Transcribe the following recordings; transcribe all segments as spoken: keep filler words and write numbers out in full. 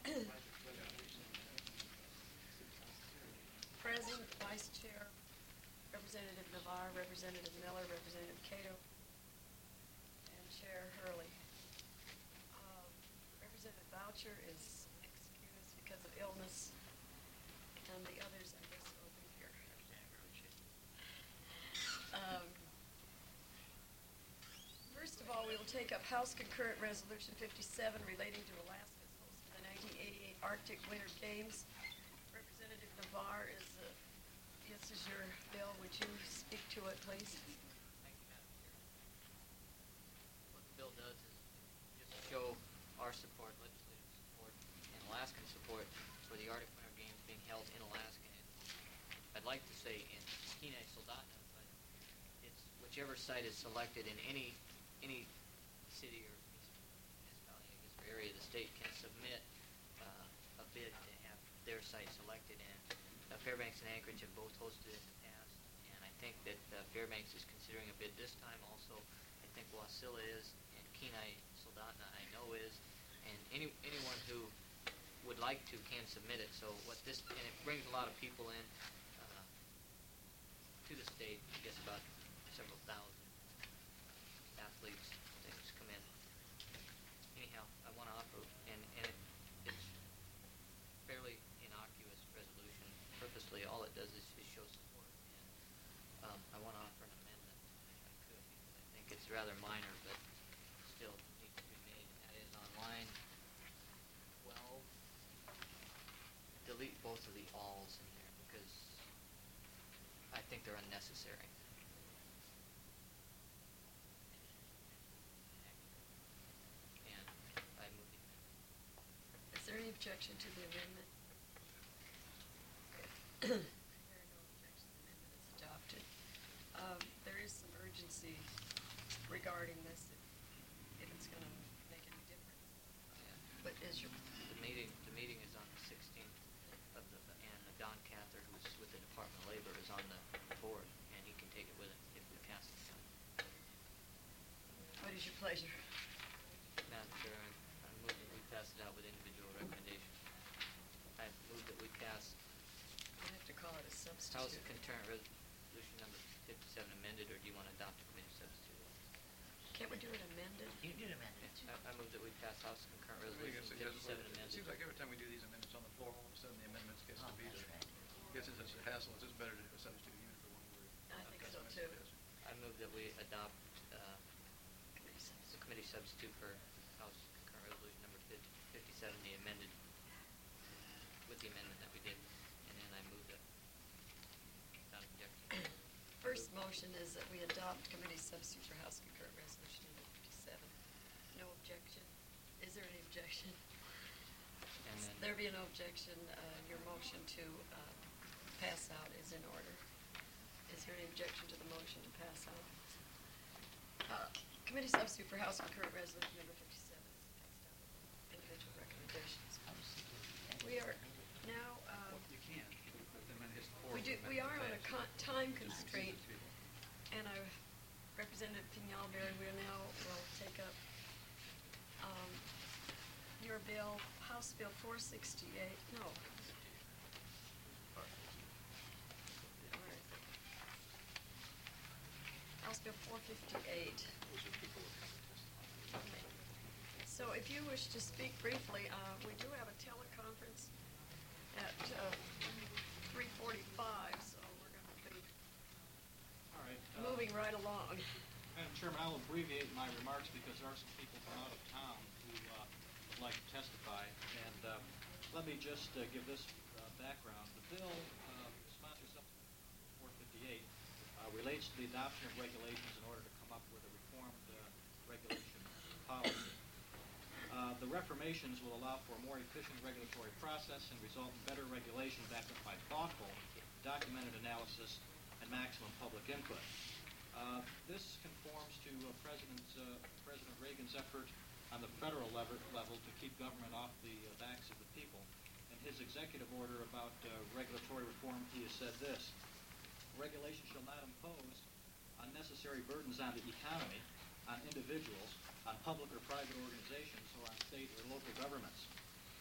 President, Vice Chair, Representative Navarre, Representative Miller, Representative Cato, and Chair Hurley. Um, Representative Boucher is excused because of illness, and the others, I guess, will be here. Um, First of all, we will take up House Concurrent Resolution fifty-seven relating to Alaska's host of the nineteen eighty-eight Arctic Winter Games. Representative Navarre is, uh, this is your bill. Would you speak to it, please? Thank you, Madam Chair. What the bill does is just show our support, legislative support, and Alaskan support for the Arctic Winter Games being held in Alaska. And I'd like to say in Kenai Soldotna, but it's whichever site is selected in any any city or municipality, I guess, or area of the state can submit uh, a bid to have their site selected. And uh, Fairbanks and Anchorage have both hosted it in the past, and I think that uh, Fairbanks is considering a bid this time. Also, I think Wasilla is, and Kenai Soldotna I know is, and any anyone who would like to can submit it. So what this, and it brings a lot of people in uh, to the state. I guess about several thousand athletes, things come in. Anyhow, I want to offer, and, and it, it's fairly innocuous resolution. Purposely, all it does is, is show support. And um, I want to offer an amendment, if I could, because I think it's rather minor, but still needs to be made. And that is on line twelve. Delete both of the alls in there because I think they're unnecessary. Is there any objection to the amendment? There are no objections. The amendment is adopted. Um, there is some urgency regarding this, if, if it's going to make any difference. Yeah. But is your The meeting, the meeting is on the sixteenth of the, and Don Cather, who's with the Department of Labor, is on the board, and he can take it with him if we pass it. what is your pleasure? Madam Chair, I I move that we pass it out with individual recommendation. I move that we pass I have to call it a substitute. House Concurrent Resolution number fifty-seven amended, or do you want to adopt a committee substitute? Can't we do it amended? You did amend it. I, I move that we pass House Concurrent I think Resolution it's- it's- fifty-seven It amended. seems like every time we do these amendments on the floor, all of a sudden the amendments gets Oh, to be, that's the- right. I guess it's such a hassle, it's just better to substitute even for one word. I think That's so, my too. suggestion. I move that we adopt uh, Committee the substitute. committee substitute for House Concurrent Resolution number fifty-seven, the amended, with the amendment that we did, and then I move that without objection. First motion is that we adopt committee substitute for House Concurrent Resolution number fifty-seven. No objection. Is there any objection? And then There be no objection. Uh, your motion to uh, pass out is in order. Is there any objection to the motion to pass out? Uh, committee substitute for House Concurrent Resolution number fifty-seven is passed out with individual recommendations. We are now. Uh, You can, but then when it's four. We do, we are on a con- time constraint, and I, Representative Pignalberry, we are now, will take up, um, your bill, House Bill four sixty-eight, no. All right. House Bill four fifty-eight. Okay. So if you wish to speak briefly, uh, we do have a teleconference at, uh, three forty-five, so we're gonna be All right. uh, moving right along. Madam Chairman, I will abbreviate my remarks because there are some people from out of town who uh, would like to testify. And uh, let me just uh, give this uh, background. The bill uh, sponsors up four fifty-eight uh, relates to the adoption of regulations in order to come up with a reformed uh, regulation policy. Uh, the reformations will allow for a more efficient regulatory process and result in better regulation backed up by thoughtful, documented analysis and maximum public input. Uh, this conforms to uh, President, uh, President Reagan's effort on the federal lever level to keep government off the uh, backs of the people. In his executive order about uh, regulatory reform, he has said this: regulation shall not impose unnecessary burdens on the economy, on individuals, on public or private organizations, or on state or local governments. Uh,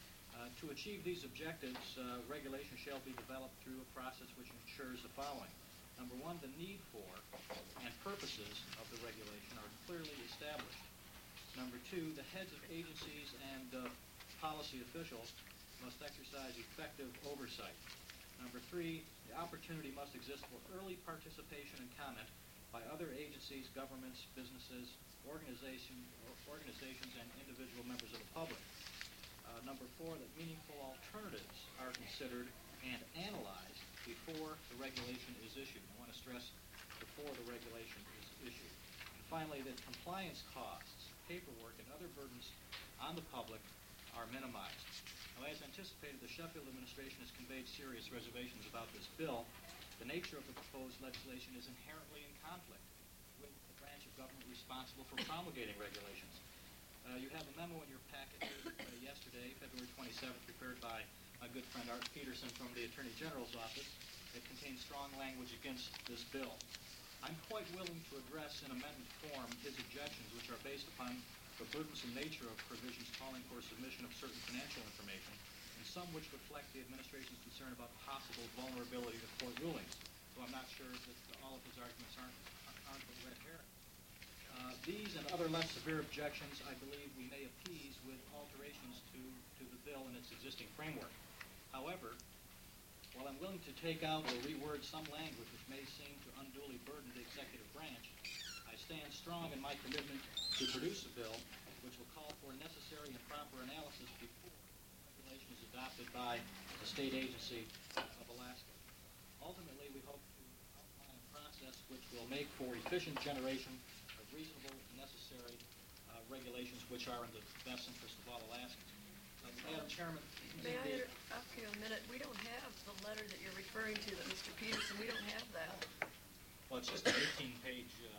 Uh, to achieve these objectives, uh, regulation shall be developed through a process which ensures the following. Number one, the need for and purposes of the regulation are clearly established. Number two, the heads of agencies and uh, policy officials must exercise effective oversight. Number three, the opportunity must exist for early participation and comment by other agencies, governments, businesses, organization, organizations, and individual members of the public. Uh, number four, that meaningful alternatives are considered and analyzed before the regulation is issued. I want to stress before the regulation is issued. And finally, that compliance costs, paperwork, and other burdens on the public are minimized. Now, as anticipated, the Sheffield administration has conveyed serious reservations about this bill. The nature of the proposed legislation is inherently in conflict with the branch of government responsible for promulgating regulations. Uh, you have a memo in your packet here uh, yesterday, February twenty-seventh, prepared by my good friend Art Peterson from the Attorney General's office. It contains strong language against this bill. I'm quite willing to address in amendment form his objections, which are based upon the burdensome nature of provisions calling for submission of certain financial information, and some which reflect the administration's concern about possible vulnerability to court rulings. So I'm not sure that all of his arguments aren't, aren't a red herring. Uh, these and other less severe objections, I believe, we may appease with alterations to, to the bill in its existing framework. However, while I'm willing to take out or reword some language which may seem to unduly burden the executive branch, I stand strong in my commitment to produce a bill which will call for necessary and proper analysis before regulation is adopted by the state agency of Alaska. Ultimately, we hope to outline a process which will make for efficient generation of reasonable and necessary uh, regulations which are in the best interest of all Alaskans. Uh, Madam Chairman, May I interrupt you a minute? We don't have the letter that you're referring to, that Mister Peterson, we don't have that. well, it's just an eighteen-page uh,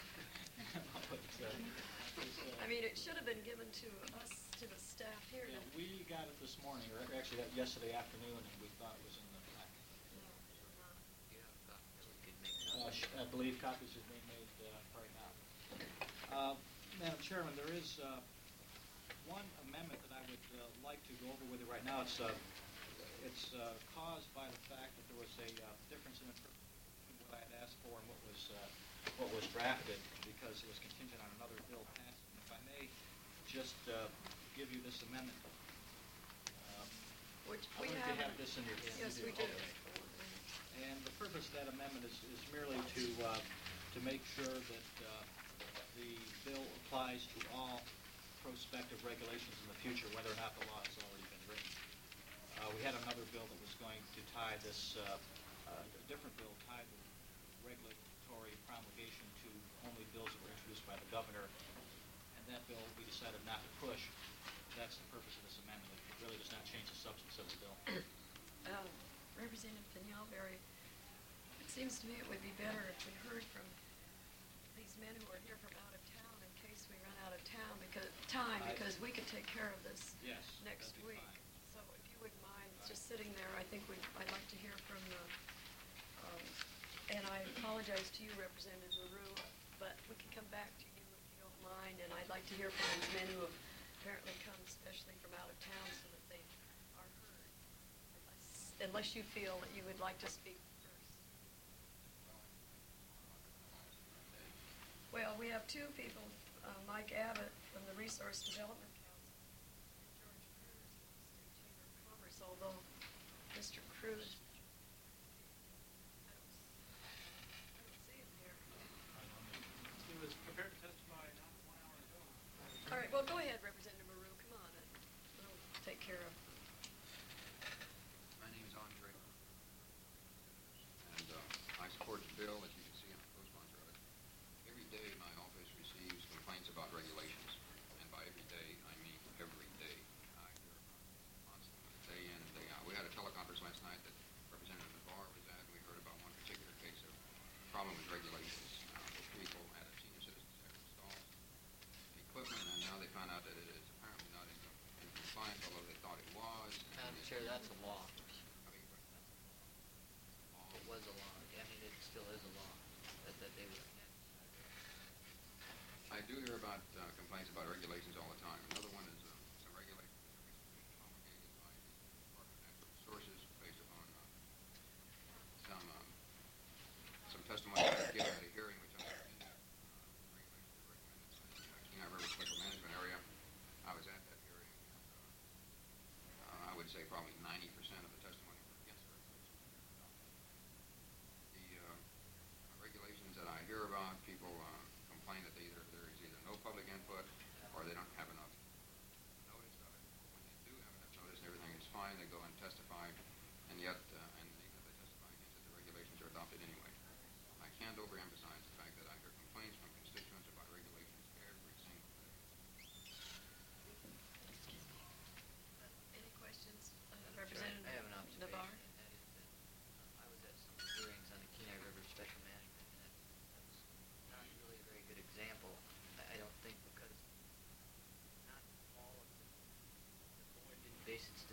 memo, but, uh, it's, uh, I mean, it should have been given to us, to the staff here. yeah, we got it this morning, or actually that yesterday afternoon, and we thought it was in the packet. Do you have a copy that we could make Uh, copies? sh- I believe copies are being made uh, right now. Uh, Madam Chairman, there is uh, one amendment that I would uh, like to go over with you right now. It's uh, it's uh, caused by the fact that there was a uh, difference in interpretation of what I had asked for and what was uh, what was drafted, because it was contingent on another bill passing. If I may just uh, give you this amendment. Um, Which I we wonder if you have. have this in your hand. Yes, You we do. Okay. And the purpose of that amendment is, is merely to uh, to make sure that uh, the bill applies to all prospective regulations in the future, whether or not the law has already been written. Uh, we had another bill that was going to tie this, uh, uh, a different bill tied the regulatory promulgation to only bills that were introduced by the governor, and that bill we decided not to push. That's the purpose of this amendment. It really does not change the substance of the bill. Uh, Representative Pinalberry, it seems to me it would be better if we heard from these men who are here from out of town in case we run out of town because, time, I- because we could take care of this Yes, next that'd be week. fine. So if you wouldn't mind Right. just sitting there, I think we'd, I'd like to hear from the, um, and I apologize to you, Representative LaRue, but we can come back to you if you don't mind, and I'd like to hear from these men who have apparently come especially from out of town so that they are heard. Unless, unless you feel that you would like to speak first. Well, we have two people, uh, Mike Abbott from the Resource Development Council and George Cruz from the State Chamber of Commerce, although Mister Cruz, I don't, I don't see him here. He was prepared to testify not one hour ago. All right, well, go ahead, Representative Maru, come on, and we'll take care of. My name is Andre, and uh, I support the bill, as you can see, I'm a co-sponsor of it. Every day, my office receives complaints about regulations, and by every day, I mean every day. I hear about it constantly, day in and day out. We had a teleconference last night that Representative Navarre was at. We heard about one particular case of problem with regulations. Uh, people at a senior citizen center installed equipment, and now they found out that it is apparently not in, in compliance, although they thought it was. and Madam it- Chair, that's a law. I mean, but- It was a law. I mean, it still is a law that, that they would. I do hear about uh, complaints about regulations all the time. Another one is uh, some regulations that are recently promulgated by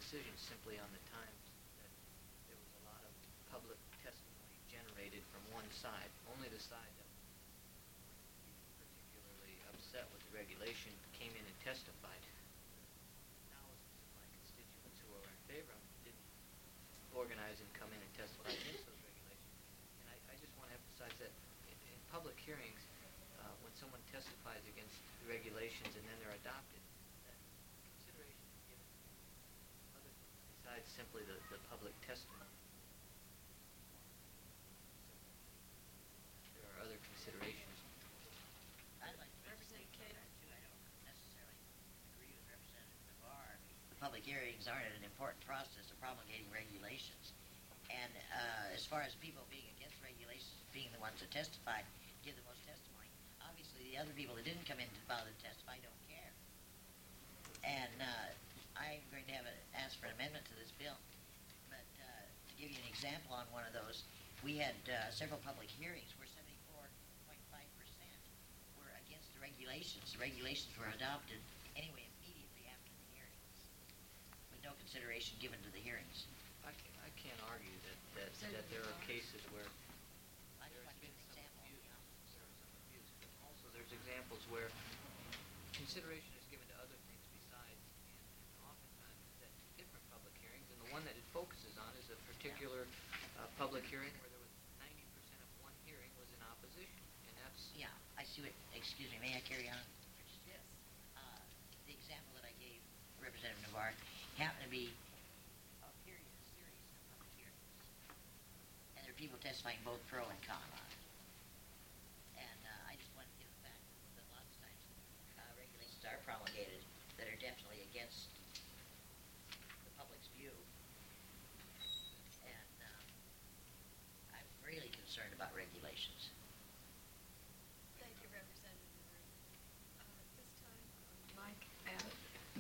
decision simply on the times that there was a lot of public testimony generated from one side. Only the side that was particularly upset with the regulation came in and testified. Thousands of my constituents who are in favor of it didn't organize and come in and testify against those regulations. And I, I just want to emphasize that in, in public hearings, uh, when someone testifies against the regulations and then they're adopted, that consideration is given to other things besides simply the, the public testimony. There are other considerations. I'd like to Representative speak on Kate. that too. I don't necessarily agree with Representative Navarre. Public hearings aren't an important process of promulgating regulations. And uh, as far as people being against regulations, being the ones that testify, give the most testimony, obviously the other people that didn't come in to bother to testify don't care. And uh, I'm going to have a, ask for an amendment to this bill. But uh, to give you an example on one of those, we had uh, several public hearings where seventy-four point five percent were against the regulations. The regulations were adopted anyway immediately after the hearings, with no consideration given to the hearings. I, ca- I can't argue that, that, that there are cases where I just there want has to been give an some example. abuse. You know. There are some abuse, but also there's examples where consideration is given to other things besides, and, and oftentimes it's at different public hearings, and the one that it focuses on is a particular uh, public hearing where there was ninety percent of one hearing was in opposition, and that's Yeah, I see what, excuse me, may I carry on? Yes. Uh, the example that I gave Representative Navarre happened to be a period, a series of public hearings. And there are people testifying both pro and con on it. And uh, I just wanted to give the fact that lots of times uh, regulations are promulgated that are definitely against the public's view. And um, I'm really concerned about regulations. Thank you, Representative Murray. Uh, At this time, uh, Mike Abbott.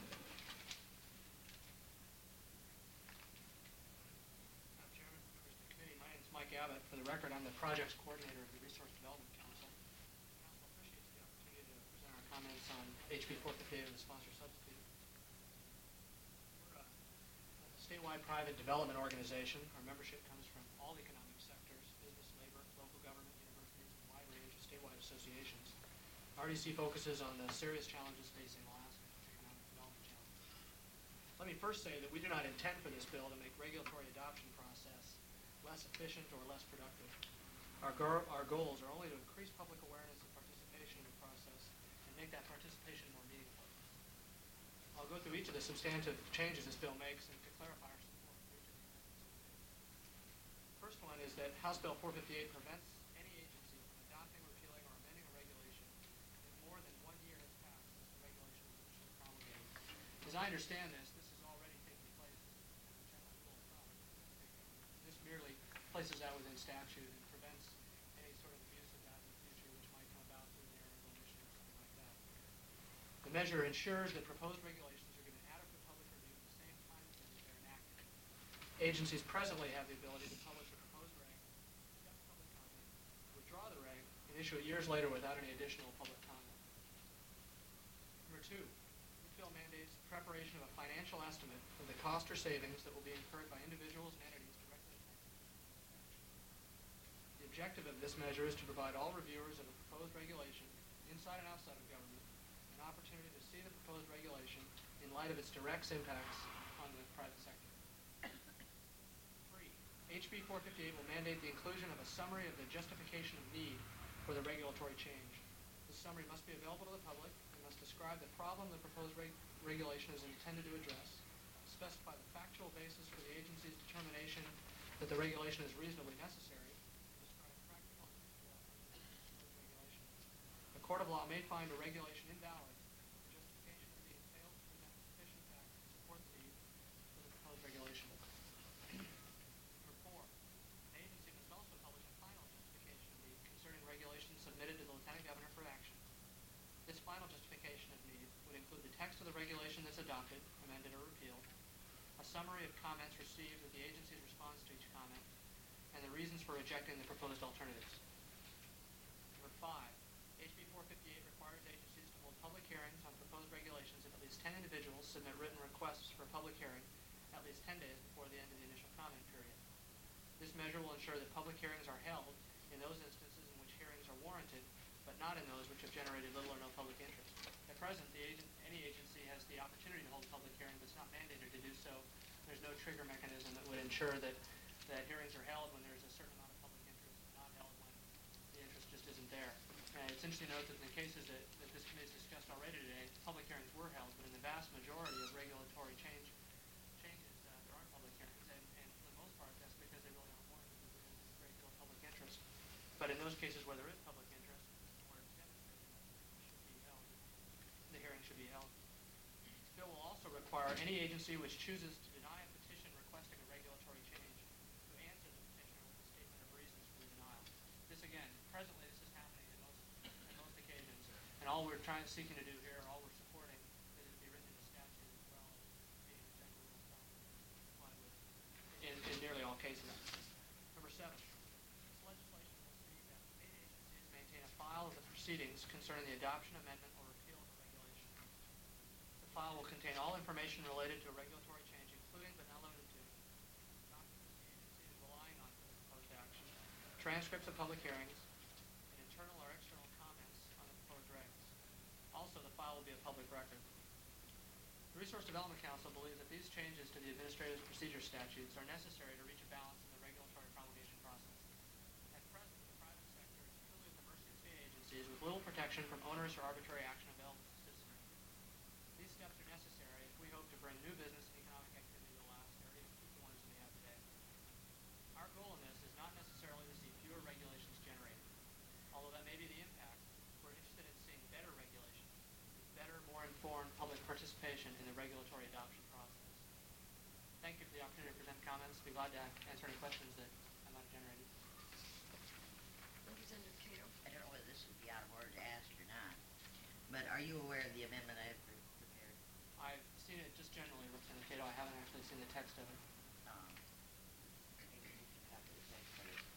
Madam Chairman, members of the committee, my name is Mike Abbott. For the record, I'm the projects coordinator of the Resource Development Council. Council appreciates the opportunity to present our comments on H B four fifty-eight and the sponsor substitute. We're a a statewide private development organization. Our membership comes from all economic sectors, business, labor, local government, universities, and a wide range of statewide associations. R D C focuses on the serious challenges facing Alaska, economic development challenges. Let me first say that we do not intend for this bill to make regulatory adoption process less efficient or less productive. Our, go- our goals are only to increase public awareness and participation in the process and make that participation more meaningful. I'll go through each of the substantive changes this bill makes and to clarify our support for each of the amendments. First one is that House Bill four fifty-eight prevents any agency from adopting, repealing, or amending a regulation if more than one year has passed since the regulation was initially promulgated. As I understand this, this is already taking place as a general rule of thumb. This merely places that within statute and prevents any sort of abuse of that in the future, which might come about through an error of omission or something like that. The measure ensures that proposed regulations are given adequate public review at the same time as they're enacted. Agencies presently have the ability to publish a proposed reg, accept public comment, withdraw the reg, and issue it years later without any additional public comment. Number two, this bill mandates preparation of a financial estimate of the cost or savings that will be incurred by individuals and entities directly affected. The objective of this measure is to provide all reviewers of a proposed regulation, inside and outside of government, an opportunity to see the proposed regulation in light of its direct impacts on the private sector. Three, H B four fifty-eight will mandate the inclusion of a summary of the justification of need for the regulatory change. This summary must be available to the public and must describe the problem the proposed reg- regulation is intended to address, specify the factual basis for the agency's determination that the regulation is reasonably necessary, and describe practical and useful alternatives to the proposed regulation. A court of law may find a regulation invalid if the justification of need fails to present sufficient facts to support the need for the proposed regulation. Number four, an agency must also publish a final justification of need concerning regulations submitted to the Lieutenant Governor for action. This final justification of need would include the text of the regulation that's adopted, amended, or repealed, a summary of comments received with the agency's response to each comment, and the reasons for rejecting the proposed alternatives. Number five, H B four fifty-eight requires agencies to hold public hearings on proposed regulations if at least ten individuals submit written requests for a public hearing, at at least ten days before the end of the initial comment period. This measure will ensure that public hearings are held in those instances in which hearings are warranted, but not in those which have generated little or no public interest. At present, the agent, any agency has the opportunity to hold public hearing, but it's not mandated to do so. There's no trigger mechanism that would ensure that, that hearings are held when there's a certain amount of public interest and not held when the interest just isn't there. And it's interesting to note that in the cases that, that this committee has discussed already today, public hearings were held, but in the vast majority of regulatory change changes, uh, there aren't public hearings, and, and for the most part, that's because they really aren't warranted, because there isn't great deal of public interest. But in those cases where there is public interest, or it's demonstrated that it should be held, the hearing should be held. This bill will also require any agency which chooses to deny a petition requesting a regulatory change to answer the petitioner with a statement of reasons for the denial. This again, presently this is happening in most, in most occasions, and all we're trying, seeking to do here, all we're supporting, is it be written into statute as well as being a general rule of thumb complied with in, in nearly all cases. Number seven, this legislation will see that state agencies maintain a file of the proceedings concerning the adoption, amendment, or repeal of a regulation. The file will contain all information related to a regulatory change, including but not limited to documents the agency is relying on for the proposed action, transcripts of public hearings, and internal or external comments on the proposed regs. Also, the file will be a public record. The Resource Development Council believes that these changes to the Administrative Procedure Statutes are necessary to reach a balance in the regulatory promulgation process. At present, the private sector is truly at the mercy of state agencies with little protection from onerous or arbitrary action available to citizenry. These steps are necessary if we hope to bring new business and economic activity to Alaska, or even keep the ones we have today. Our goal in this is not necessarily to see fewer regulations generated. Although that may be the impact, we're interested in seeing better regulations, better, more informed public participation in the regulatory adoption process. Thank you for the opportunity to present comments. Be glad to answer any questions that I might have generated. Representative Cato. I don't know whether this would be out of order to ask or not, but are you aware of the amendment I have pre- prepared? I've seen it just generally, Representative Cato. I haven't actually seen the text of it. Um, maybe you can copy the text of it.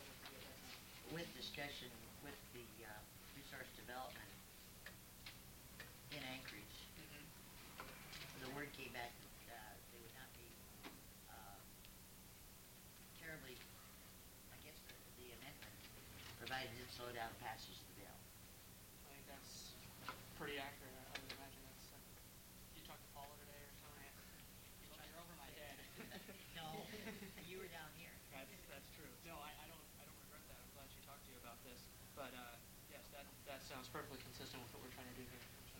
With discussion with the uh, resource development in Anchorage, Mm-hmm. the word came back that uh, they would not be uh, terribly against the, the amendment, provided it slowed down passage of the bill. I think that's pretty accurate. I, I would imagine that's. Uh, you talked to Paula today or something? You, you're over my head. No, you were down here. That's that's true. No, I, I don't I don't regret that. I'm glad she talked to you about this. But uh, yes, that that sounds perfectly consistent with what we're trying to do here.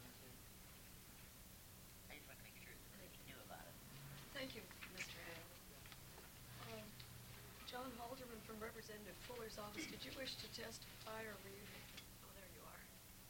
I just want to make sure that they knew about it. Thank you, Mister Hale. Um, John Halderman from Representative Fuller's office, did you wish to testify, or were you? Oh, there you are.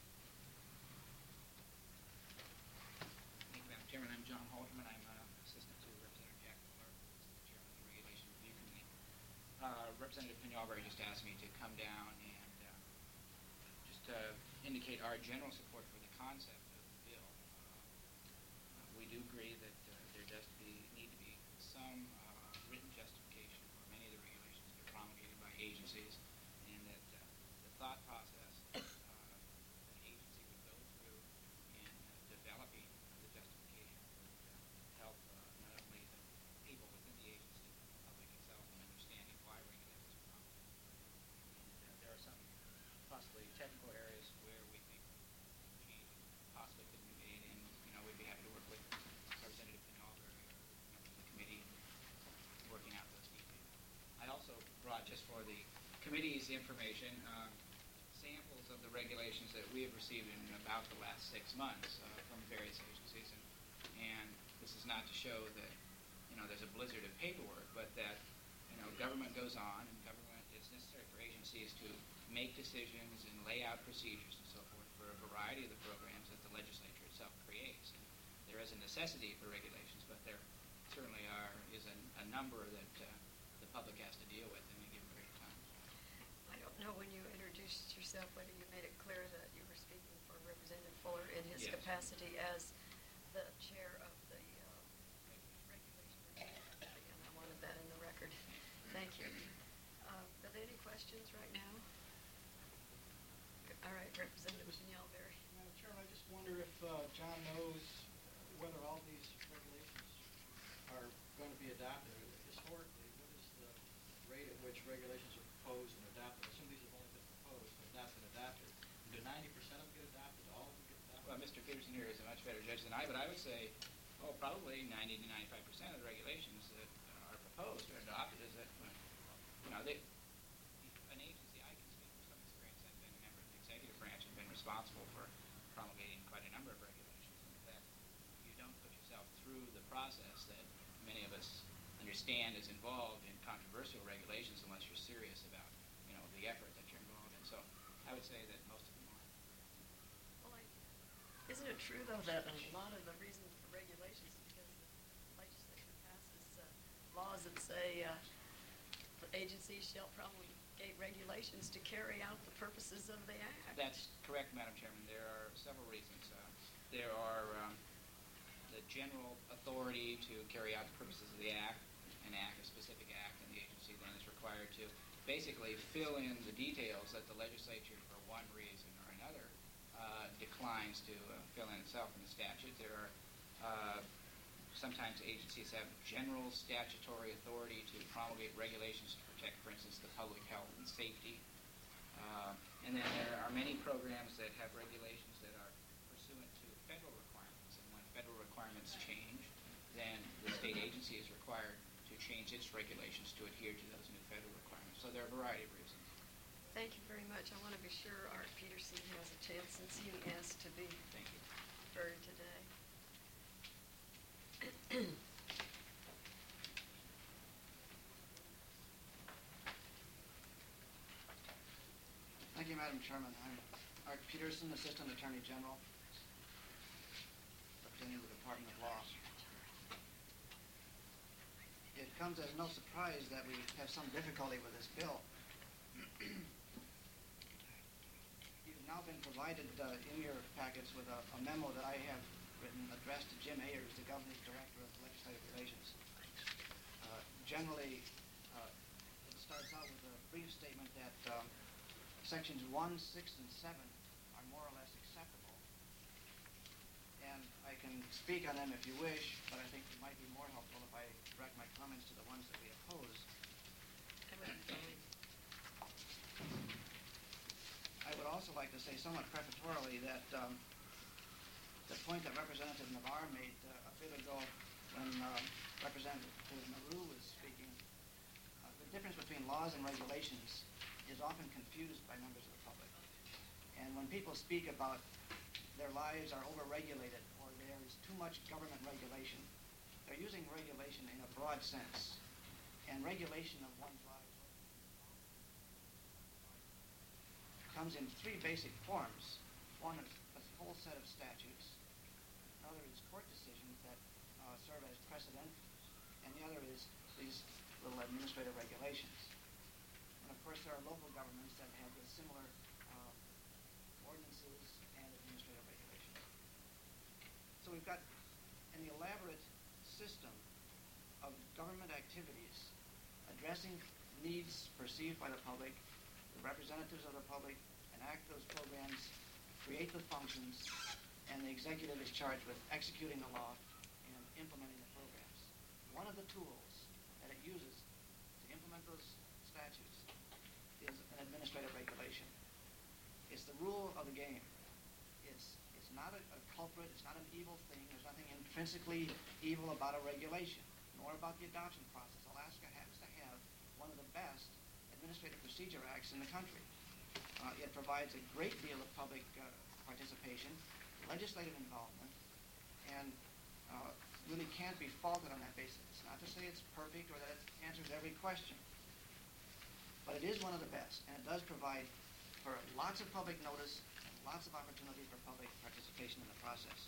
Thank you, Madam Chairman. I'm John Halderman. I'm uh, assistant to Representative Jack Fuller, the chairman of the Regulation Review Committee. Uh, Representative Penalver just asked me to come down and uh, just uh, indicate our general support for the concept of the bill. Uh, we do agree that uh, there does be, need to be some uh, written justification for many of the regulations that are promulgated by agencies, and that uh, the thought process uh, that the agency would go through in uh, developing the justification would uh, help uh, not only the people within the agency, but the public itself in understanding why regulations are promulgated. And uh, there are some possibly technical areas where we think changes possibly could be made, and you know we'd be happy to work with Representative Penalver or members of the committee in working out those details. I also brought, just for the committee's information, um, samples of the regulations that we have received in about the last six months uh, from various agencies, and, and this is not to show that you know there's a blizzard of paperwork, but that you know government goes on, and government it's necessary for agencies to make decisions and lay out procedures and so forth for a variety of the programs that the legislature itself creates. And there is a necessity for regulations, but there certainly are is a, a number that uh, the public has to deal with in a given period of time. I don't know when you introduced yourself whether you made it clear that you were speaking for Representative Fuller in his Yes. capacity as the chair of the uh, Regulation Review Committee, and I wanted that in the record. Thank you. Uh, are there any questions right now? All right, Representative Penalver. Madam Chairman, I just wonder if uh, John knows whether all these regulations are going to which regulations are proposed and adopted. Some of these have only been proposed, but not been adopted. Do ninety percent of them get adopted? Do all of them get adopted? Well, Mister Peterson here is a much better judge than I, but I would say, oh, probably ninety to ninety-five percent of the regulations that uh, are proposed or adopted is that, uh, you know, they, an agency, I can speak from some experience. I've been a member of the executive branch and been responsible for promulgating quite a number of regulations. And that you don't put yourself through the process that many of us understand is involved in controversial regulations unless you're serious about, you know, the effort that you're involved in. So I would say that most of them are. Well, I, isn't it true, though, that a lot of the reason for regulations is because the legislature passes uh, laws that say uh, the agencies shall promulgate regulations to carry out the purposes of the act? That's correct, Madam Chairman. There are several reasons. Uh, there are um, the general authority to carry out the purposes of the act, an act, a specific act, and the agency then is required to basically fill in the details that the legislature, for one reason or another, uh, declines to uh, fill in itself in the statute. There are uh, sometimes agencies have general statutory authority to promulgate regulations to protect, for instance, the public health and safety. Uh, and then there are many programs that have regulations that are pursuant to federal requirements. And when federal requirements change, then the state agency is required to change its regulations to adhere to those new federal requirements. So there are a variety of reasons. Thank you very much. I want to be sure Art Peterson has a chance since he asked to be Thank you. heard today. Thank you, Madam Chairman. I'm Art Peterson, Assistant Attorney General, representing the Department of Law. It comes as no surprise that we have some difficulty with this bill. You've now been provided uh, in your packets with a, a memo that I have written addressed to Jim Ayers, the Governor's Director of Legislative Relations. Uh, generally, uh, it starts out with a brief statement that um, Sections one, six, and seven are more or less acceptable. And I can speak on them if you wish, but I think it might be more helpful if I direct my comments to the ones that we oppose. I would join. I would also like to say somewhat prefatory that um, the point that Representative Navarre made uh, a bit ago when uh, Representative Naru was speaking, uh, the difference between laws and regulations is often confused by members of the public. And when people speak about their lives are overregulated or there is too much government regulation, they're using regulation in a broad sense. And regulation of one's lives comes in three basic forms. One is a whole set of statutes. Another is court decisions that uh, serve as precedent. And the other is these little administrative regulations. And of course, there are local governments that have similar uh, ordinances and administrative regulations. So we've got an elaborate system of government activities addressing needs perceived by the public, the representatives of the public enact those programs, create the functions, and the executive is charged with executing the law and implementing the programs. One of the tools that it uses to implement those statutes is an administrative regulation. It's the rule of the game. It's it's not a, a culprit. It's not an evil thing. There's nothing intrinsically evil about a regulation, nor about the adoption process. Alaska happens to have one of the best Administrative Procedure Acts in the country. Uh, it provides a great deal of public uh, participation, legislative involvement, and uh, really can't be faulted on that basis. It's not to say it's perfect or that it answers every question. But it is one of the best, and it does provide for lots of public notice and lots of opportunity for public participation in the process.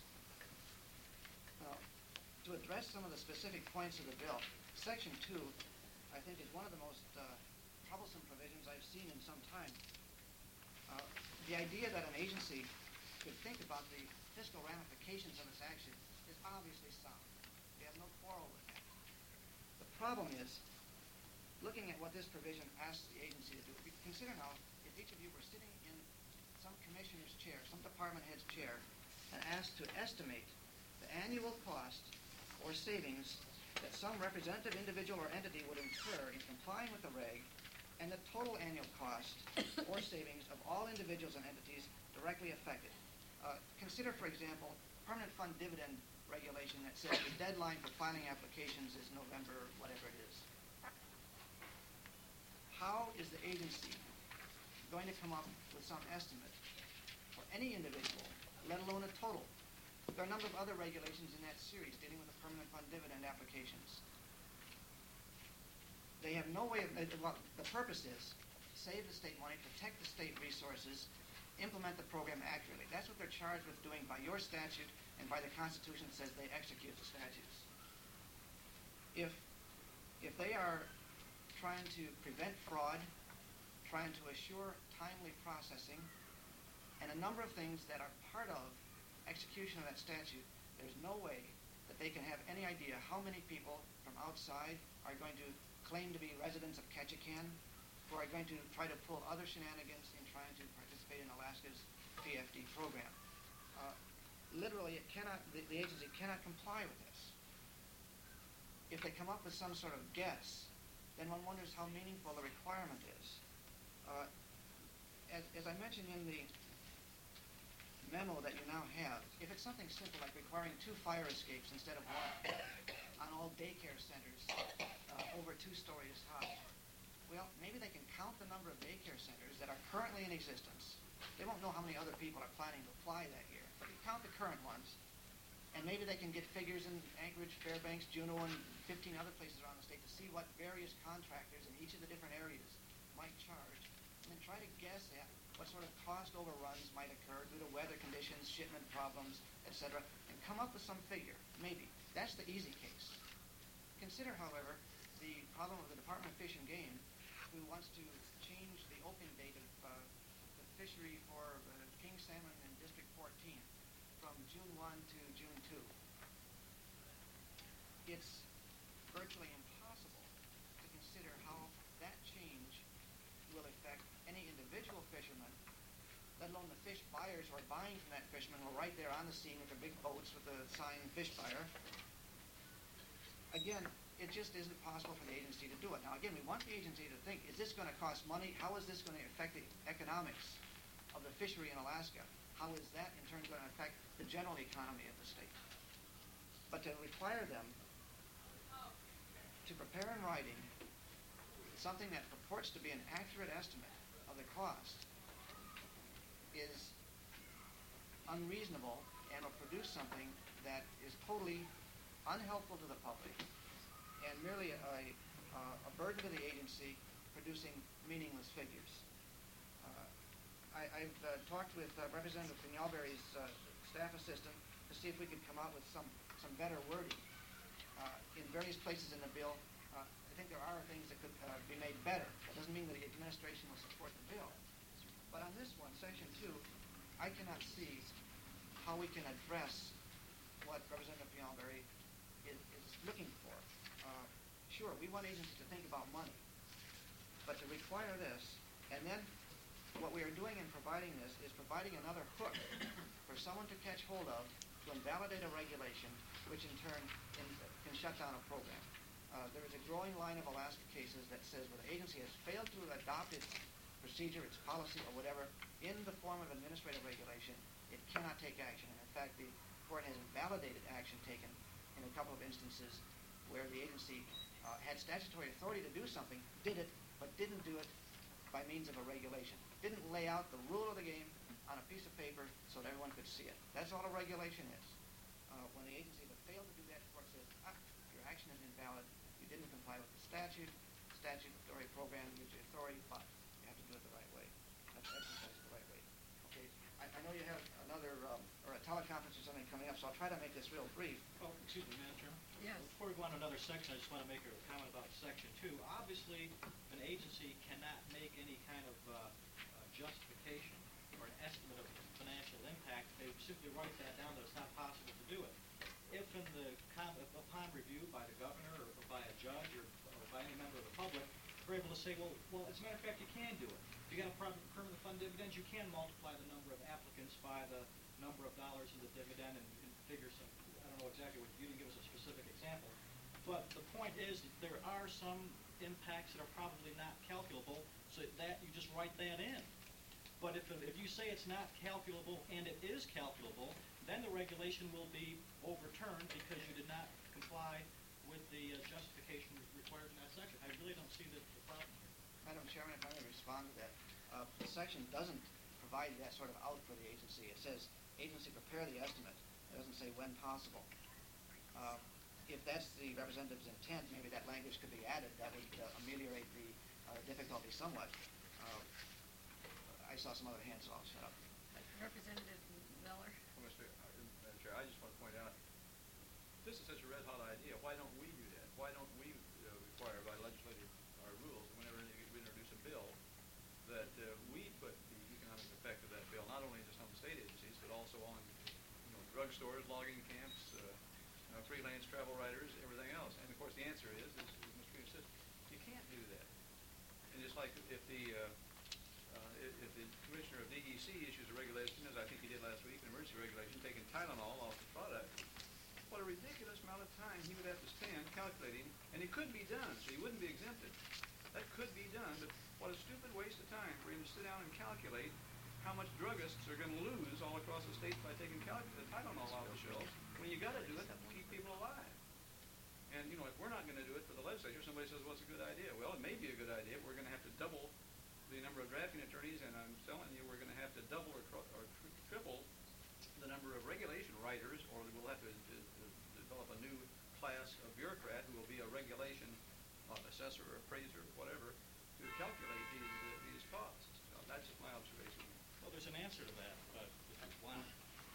Now, to address some of the specific points of the bill, Section two, I think, is one of the most uh, troublesome provisions I've seen in some time. Uh, the idea that an agency could think about the fiscal ramifications of its action is obviously sound. We have no quarrel with that. The problem is, looking at what this provision asks the agency to do, consider now if each of you were sitting in some commissioner's chair, some department head's chair, and asked to estimate the annual cost or savings that some representative individual or entity would incur in complying with the reg and the total annual cost or savings of all individuals and entities directly affected. Uh, consider, for example, permanent fund dividend regulation that says the deadline for filing applications is November, whatever it is. How is the agency going to come up with some estimate for any individual, let alone a total? There are a number of other regulations in that series dealing with the permanent fund dividend applications. They have no way of, uh, well, the purpose is save the state money, protect the state resources, implement the program accurately. That's what they're charged with doing by your statute and by the Constitution that says they execute the statutes. If, if they are trying to prevent fraud, trying to assure timely processing, and a number of things that are part of execution of that statute, there's no way that they can have any idea how many people from outside are going to claim to be residents of Ketchikan, who are going to try to pull other shenanigans in trying to participate in Alaska's P F D program. Uh, literally, it cannot, the, the agency cannot comply with this. If they come up with some sort of guess, then one wonders how meaningful the requirement is. Uh, as, as I mentioned in the memo that you now have, if it's something simple like requiring two fire escapes instead of one on all daycare centers uh, over two stories high, well, maybe they can count the number of daycare centers that are currently in existence. They won't know how many other people are planning to apply that year, but you count the current ones, and maybe they can get figures in Anchorage, Fairbanks, Juneau, and fifteen other places around the state to see what various contractors in each of the different areas might charge, and then try to guess at what sort of cost overruns might occur due to weather conditions, shipment problems, et cetera, and come up with some figure, maybe. That's the easy case. Consider, however, the problem of the Department of Fish and Game, who wants to change the opening date of uh, the fishery for uh, king salmon in District fourteen from June first to June second. It's virtually impossible to consider how that change will affect any individual fisherman, let alone the fish buyers who are buying from that fisherman who are right there on the scene with their big boats with the sign fish buyer. Again, it just isn't possible for the agency to do it. Now, again, we want the agency to think, is this going to cost money? How is this going to affect the economics of the fishery in Alaska? How is that, in turn, going to affect the general economy of the state? But to require them to prepare in writing something that purports to be an accurate estimate of the cost is unreasonable and will produce something that is totally unhelpful to the public and merely a, uh, a burden to the agency producing meaningless figures. Uh, I, I've uh, talked with uh, Representative Pignalberry's uh, staff assistant to see if we could come out with some, some better wording. Uh, in various places in the bill, uh, I think there are things that could uh, be made better. That doesn't mean that the administration will support the bill. But on this one, Section two, I cannot see how we can address what Representative Pignalberry is, is looking for. Uh, sure, we want agencies to think about money, but to require this, and then what we are doing in providing this is providing another hook for someone to catch hold of to invalidate a regulation, which in turn in, can shut down a program. Uh, there is a growing line of Alaska cases that says where the agency has failed to adopt its procedure, its policy, or whatever in the form of administrative regulation, it cannot take action. And in fact, the court has invalidated action taken in a couple of instances where the agency uh, had statutory authority to do something, did it, but didn't do it by means of a regulation. Didn't lay out the rule of the game on a piece of paper so that everyone could see it. That's all a regulation is. Uh, when the agency that failed to do that, the court says, ah, your action is invalid. You didn't comply with the statute. Statutory program gives you authority, but you have to do it the right way. That's exercised the right way. Okay. I, I know you have another um, or a teleconference or something coming up, so I'll try to make this real brief. Oh, excuse me, Madam Chairman? Yes. Before we go on to another section, I just want to make a comment about Section two. Obviously, an agency cannot make any kind of uh, uh, justification or an estimate of financial impact. They simply write that down that it's not possible to do it. If in the com if upon review by the governor or, or by a judge or, or by any member of the public, we're able to say, well, well, as a matter of fact, you can do it. If you got a permanent fund dividends, you can multiply the number of applicants by the number of dollars in the dividend and, and figure some, I don't know exactly what, you didn't give us a specific example. But the point is that there are some impacts that are probably not calculable, so that you just write that in. But if, if you say it's not calculable and it is calculable, then the regulation will be overturned because you did not comply with the uh, justification required in that section. I really don't see the, the problem here. Madam Chairman, if I may respond to that. Uh, the section doesn't provide that sort of out for the agency. It says, agency prepare the estimate. It doesn't say when possible. Uh, if that's the representative's intent, maybe that language could be added. That would uh, ameliorate the uh, difficulty somewhat. Uh, I saw some other hands, so I'll shut up. Representative Miller? Well, Mister Uh, Madam Chair, I just want to point out, this is such a red-hot idea. Why don't we do that? Why don't we uh, require by legislative uh, rules, whenever we introduce a bill, that uh, we put the economic effect of that bill, not only just on the state agencies, but also on, you know, drugstores, logging camps, uh, uh, freelance travel writers, everything else. And of course, the answer is, as, as Mister Freeman said, you can't do that. And just like if the uh, uh, if, if the commissioner of D E C issues a regulation, as I think he did last week, an emergency regulation, taking Tylenol off the product, what a ridiculous amount of time he would have to spend calculating, and it could be done, so he wouldn't be exempted. That could be done, but what a stupid waste of time for him to sit down and calculate how much druggists are going to lose all across the state by taking cal- Tylenol off the shelves, when you got to do it to keep people alive. And, you know, if we're not going to do it for the legislature, somebody says, well, it's a good idea. Well, it may be a good idea, but we're going to have to double the number of drafting attorneys, and I'm telling you, we're going to have to double or, tr- or tr- triple the number of regulation writers, or we'll have to, to, to develop a new class of bureaucrat who will be a regulation uh, assessor or appraiser or whatever to calculate these, uh, these costs. So that's just my observation. Well, there's an answer to that, but if you want,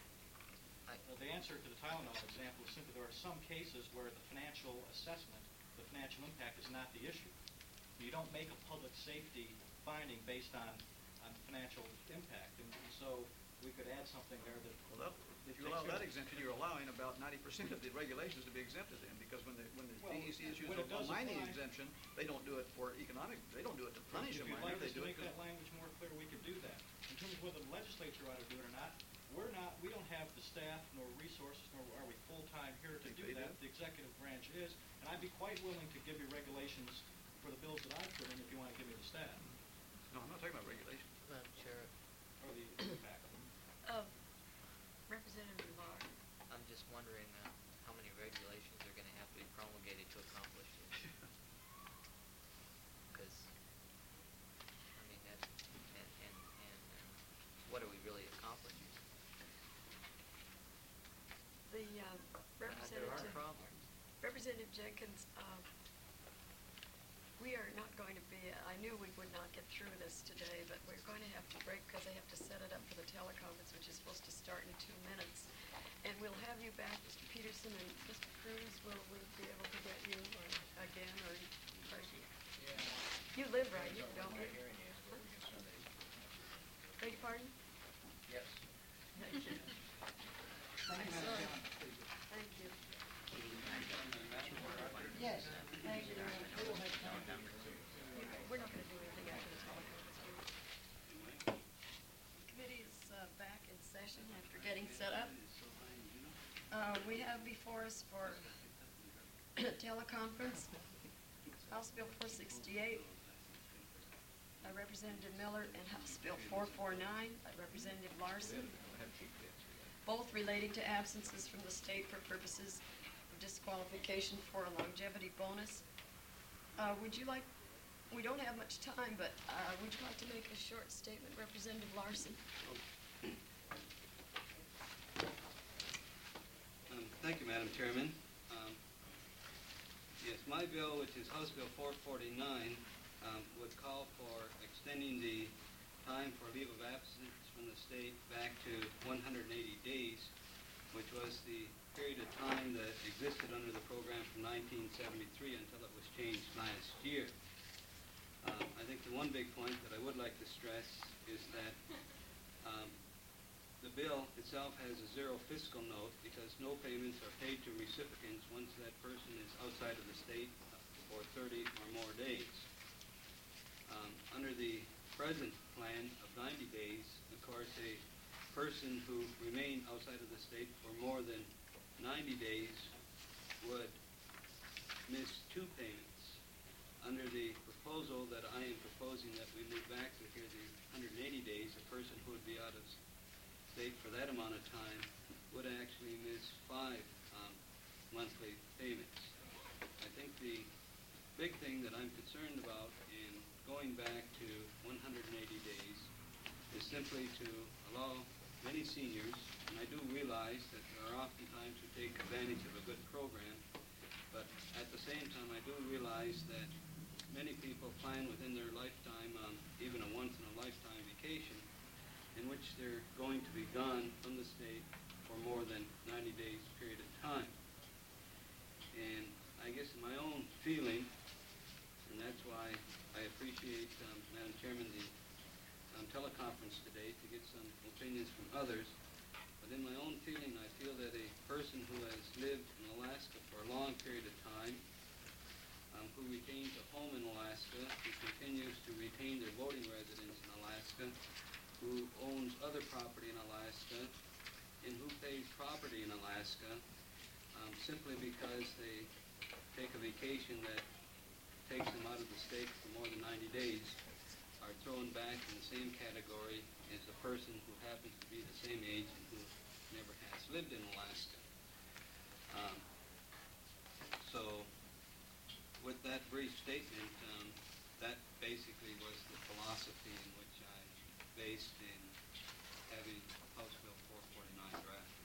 I, well, the answer to the Tylenol example is simply there are some cases where the financial assessment, the financial impact is not the issue. You don't make a public safety finding based on, on financial impact, and so we could add something there that. Well, that, if you allow that exemption, you're allowing about ninety percent of the regulations to be exempted then, because when the when the Well, D E C issues when a it does mining apply- exemption, they don't do it for economic. They don't do it to punish If a you'd miner. like They us to do it make because that language more clear, we could do that. In terms of whether the legislature ought to do it or not, we're not, we don't have the staff nor resources, nor are we full-time here to Think do they that. do? The executive branch is, and I'd be quite willing to give you regulations for the bills that I've put in if you want to give me the staff, no, I'm not talking about regulation. Madam Chair, or the impact. Uh, Representative Navarre? I'm just wondering uh, how many regulations are going to have to be promulgated to accomplish this. Because, I mean, that, and, and, and uh, what are we really accomplishing? The uh, Uh, there are representative, problems. Representative Jenkins, uh, we are not going to be, I knew we would not get through this today, but we're going to have to break because they have to set it up for the teleconference, which is supposed to start in two minutes. And we'll have you back, Mister Peterson and Mister Cruz. Will we be able to get you or again, or, or you live right here, don't you? Beg your pardon? Yes. Thank you. Thank you, Madam Sorry. Chairman. Thank you. Yes. Thank you very much. We're not going to do anything after the teleconference. Committee is uh, back in session after getting set up. Uh, We have before us for teleconference, House Bill four sixty-eight by Representative Miller and House Bill four forty-nine by Representative Larson, both relating to absences from the state for purposes of disqualification for a longevity bonus. Uh, Would you like, we don't have much time, but uh, would you like to make a short statement, Representative Larson? Um, Thank you, Madam Chairman. Um, Yes, my bill, which is House Bill four forty-nine, um, would call for extending the time for leave of absence from the state back to one hundred eighty days, which was the period of time that existed under the program from nineteen seventy-three until it was changed last year. Um, I think the one big point that I would like to stress is that um, the bill itself has a zero fiscal note because no payments are paid to recipients once that person is outside of the state for thirty or more days. Um, under the present plan of ninety days, of course, a person who remained outside of the state for more than ninety days would miss two payments under the proposal that I am proposing that we move back to here the one hundred eighty days, a person who would be out of state for that amount of time would actually miss five um, monthly payments. I think the big thing that I'm concerned about in going back to one hundred eighty days is simply to allow many seniors, and I do realize that there are oftentimes who take advantage of a good program, but at the same time I do realize that many people plan within their lifetime on even a once-in-a-lifetime vacation in which they're going to be gone from the state for more than ninety days period of time. And I guess in my own feeling, and that's why I appreciate, um, Madam Chairman, the um, teleconference today to get some opinions from others. But in my own feeling, I feel that a person who has lived in Alaska for a long period of time, um, who retains a home in Alaska, who continues to retain their voting residence in Alaska, who owns other property in Alaska, and who pays property in Alaska, um, simply because they take a vacation that takes them out of the state for more than ninety days, are thrown back in the same category as a person who happens to be the same age and who never has lived in Alaska. Um, so, with that brief statement, um, that basically was the philosophy in which I based in having House Bill four forty-nine drafted.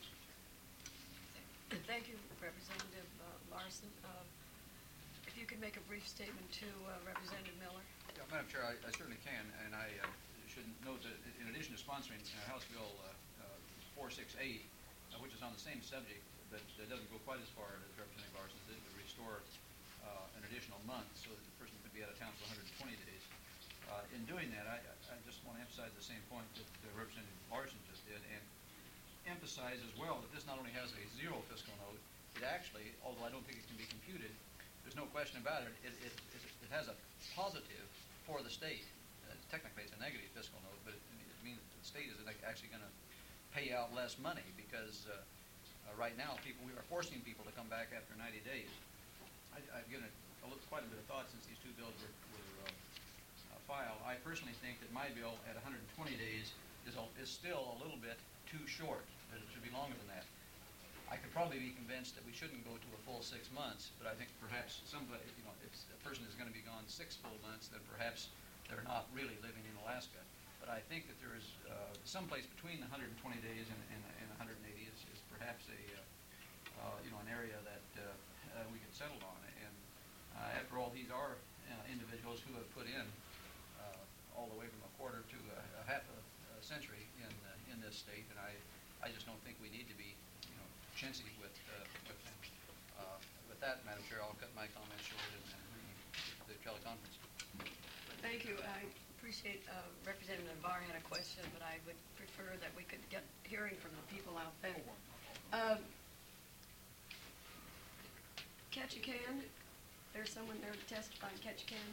Thank you, Representative uh, Larson. Uh, if you could make a brief statement to uh, Representative Miller. Yeah, Madam Chair, I, I certainly can, and I uh, should note that in addition to sponsoring uh, House Bill uh, uh, four sixty-eight, uh, which is on the same subject, but uh, doesn't go quite as far as Representative Larson did, to restore uh, an additional month so that the person could be out of town for one hundred twenty days. Uh, in doing that, I, I just want to emphasize the same point that uh, Representative Larson just did, and emphasize as well that this not only has a zero fiscal note, it actually, although I don't think it can be computed, there's no question about it, it, it, it, it has a positive for the state. Uh, technically it's a negative fiscal note, but it, it means that the state is actually going to pay out less money because uh, uh, right now people, we are forcing people to come back after ninety days. I, I've given it a little, quite a bit of thought since these two bills were, were uh, uh, filed. I personally think that my bill at one hundred twenty days is, a, is still a little bit too short, that it should be longer than that. I could probably be convinced that we shouldn't go to a full six months, but I think perhaps somebody, you know, if a person is going to be gone six full months, then perhaps they're not really living in Alaska. But I think that there is uh, someplace between the one hundred twenty days and, and, and one hundred eighty is, is perhaps a, uh, uh, you know, an area that uh, uh, we could settle on. And uh, after all, these are uh, individuals who have put in uh, all the way from a quarter to a, a half a, a century in uh, in this state, and I, I just don't think we need to be chintzy with, uh, with them. Uh, with that, Madam Chair, I'll cut my comments short and, and read the teleconference. Thank you. I appreciate uh, Representative Navarre had a question, but I would prefer that we could get hearing from the people out there. Um, Ketchikan, there's someone there to testify in Ketchikan.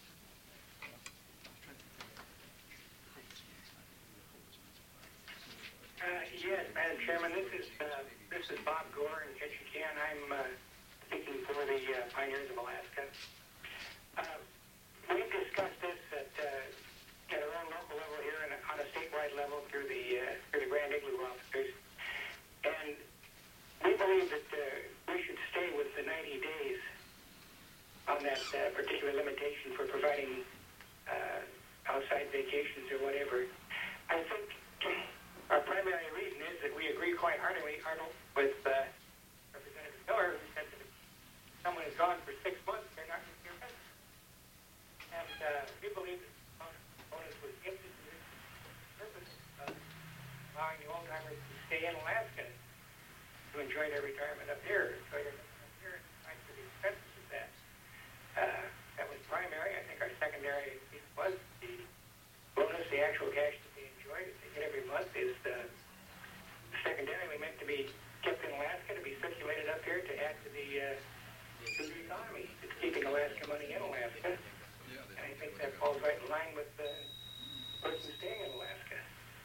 Uh, yes, Madam Chairman, this is uh, this is Bob Gore in Ketchikan. I'm uh, speaking for the uh, Pioneers of Alaska. Uh, we've discussed this at, uh, at our own local level here and on a statewide level through the uh, through the Grand Igloo officers, and we believe that uh, we should stay with the ninety days on that uh, particular limitation for providing uh, outside vacations or whatever. I think. Our primary reason is that we agree quite heartily with uh, Representative Miller, who said that if someone is gone for six months, they're not going to be arrested. And uh, we believe that the bonus was gifted to this purpose of allowing the old-timers to stay in Alaska to enjoy their retirement up here, enjoy their retirement up here, and fight for the expenses of that. Uh, that was primary. I think our secondary was the bonus, the actual cash that they enjoy, that they get every month, is uh, secondarily meant to be kept in Alaska, to be circulated up here to add to the, uh, to the economy. It's keeping Alaska money in Alaska. And I think that falls right in line with the person staying in Alaska.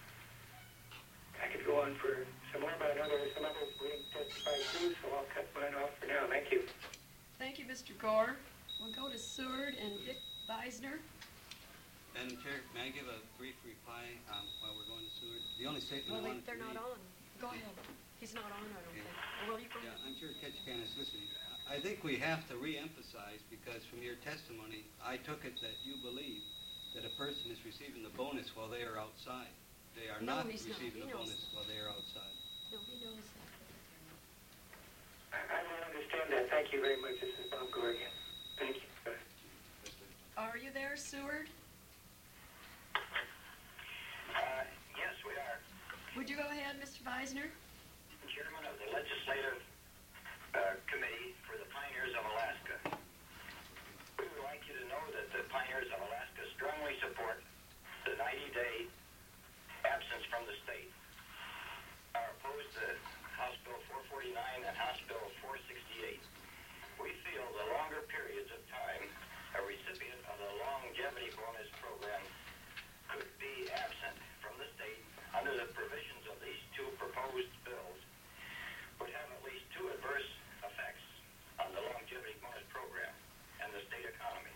I could go on for some more, but other, some others wouldn't testify too, so I'll cut mine off for now. Thank you. Thank you, Mister Gore. We'll go to Seward and Dick Beisner. Madam Chair, may I give a brief reply um, while we're going to Seward? The only statement Well, I they, wanted to they're not read- on. Go ahead. He's not on, I don't Okay. think. Well, you go Yeah, ahead. I'm sure Ketchikan is listening. I think we have to re-emphasize, because from your testimony, I took it that you believe that a person is receiving the bonus while they are outside. They are No, not he's not. receiving He the knows bonus while they are outside. No, he knows that. I I don't understand that. Thank you very much. This is Bob Gore again. Thank you. Are you there, Seward? Uh, yes, we are. Would you go ahead, Mister Beisner? Chairman of the Legislative uh, Committee for the Pioneers of Alaska. We would like you to know that the Pioneers of Alaska strongly support the ninety-day absence from the state. Are opposed to House Bill four forty-nine and House Bill four sixty-eight. We feel the longer periods of time a recipient of the longevity bonus program could be absent from the state under the provisions of these two proposed bills would have at least two adverse effects on the longevity bonus program and the state economy.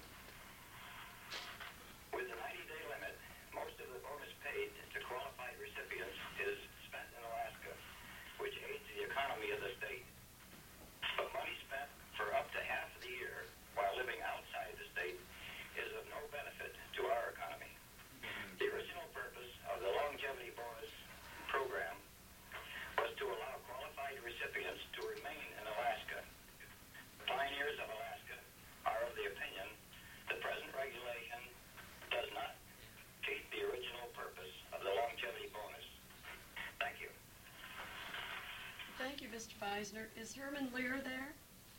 With the ninety-day limit, most of the bonus paid to qualified recipients is spent in Alaska, which aids the economy of the state. But money spent for up to half of the year while living outside the state is of no benefit to our economy. The original purpose of the longevity bonus program was to allow qualified recipients to remain in Alaska. Pioneers of Alaska are of the opinion the present regulation does not cheat the original purpose of the longevity bonus. Thank you. Thank you, Mister Beisner. Is Herman Lear there?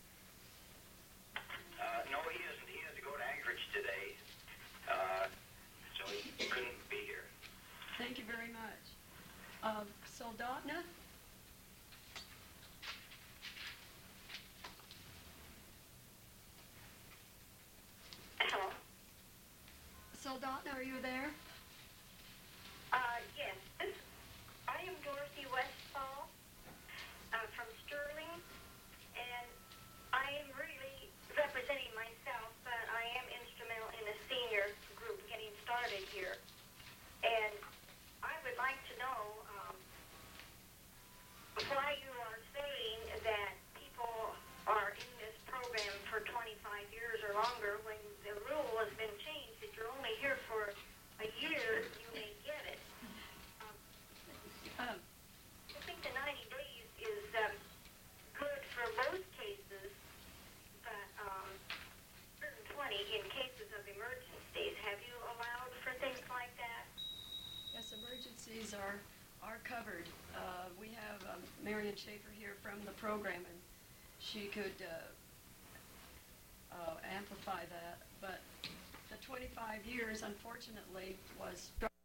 Uh, no, he isn't. He had to go to Anchorage today, uh, so he couldn't be here. Thank you very much. Uh, Soldotna? Hello. Soldotna, are you there? Uh, yes. This, I am Dorothy Westfall uh, from Sterling, and I am really representing myself, but I am instrumental in the senior group getting started here. And I would like to know um, why you are saying that people are in this program for twenty-five years or longer when the rule has been changed that you're only here for a year, you may get it. Um, Um, I think the ninety days is um, good for most cases, but um, one hundred twenty in cases of emergencies. Have you allowed for things like that? yes, emergencies are, are covered. Uh, we have um, Marion Schaefer here from the program, and she could uh, uh, amplify that. But the twenty-five years, unfortunately, was